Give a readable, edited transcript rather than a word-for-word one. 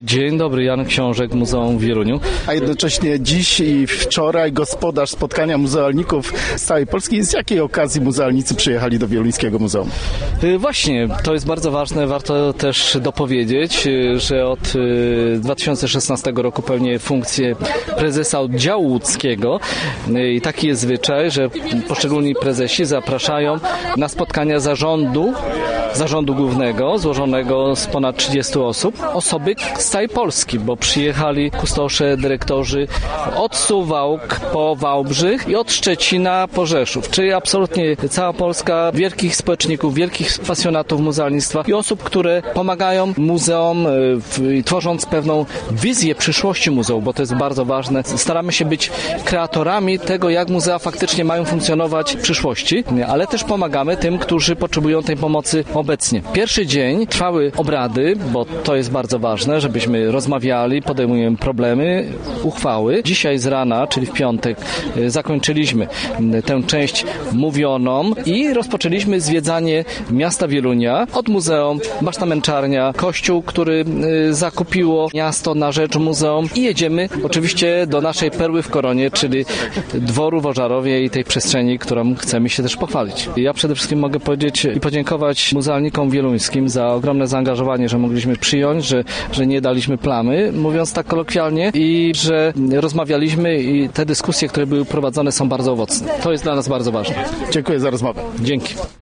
Dzień dobry, Jan Książek, Muzeum w Wieluniu. A jednocześnie dziś i wczoraj gospodarz spotkania muzealników z całej Polski. Z jakiej okazji muzealnicy przyjechali do Wieluńskiego Muzeum? Właśnie, to jest bardzo ważne. Warto też dopowiedzieć, że od 2016 roku pełnię funkcję prezesa oddziału łódzkiego i taki jest zwyczaj, że poszczególni prezesi zapraszają na spotkania zarządu głównego, złożonego z ponad 30 osób, osoby z całej Polski, bo przyjechali kustosze, dyrektorzy od Suwałk po Wałbrzych i od Szczecina po Rzeszów, czyli absolutnie cała Polska, wielkich społeczników, wielkich pasjonatów muzealnictwa i osób, które pomagają muzeum, tworząc pewną wizję przyszłości muzeum, bo to jest bardzo ważne. Staramy się być kreatorami tego, jak muzea faktycznie mają funkcjonować w przyszłości, ale też pomagamy tym, którzy potrzebują tej pomocy obecnie. Pierwszy dzień trwały obrady, bo to jest bardzo ważne, żebyśmy rozmawiali, podejmujemy problemy, uchwały. Dzisiaj z rana, czyli w piątek, zakończyliśmy tę część mówioną i rozpoczęliśmy zwiedzanie miasta Wielunia od muzeum, Baszta Męczarnia, kościół, który zakupiło miasto na rzecz muzeum i jedziemy oczywiście do naszej perły w koronie, czyli dworu w Ożarowie i tej przestrzeni, którą chcemy się też pochwalić. Ja przede wszystkim mogę powiedzieć i podziękować muzealnikom wieluńskim za ogromne zaangażowanie, że mogliśmy przyjąć, że nie daliśmy plamy, mówiąc tak kolokwialnie, i że rozmawialiśmy i te dyskusje, które były prowadzone, są bardzo owocne. To jest dla nas bardzo ważne. Dziękuję za rozmowę. Dzięki.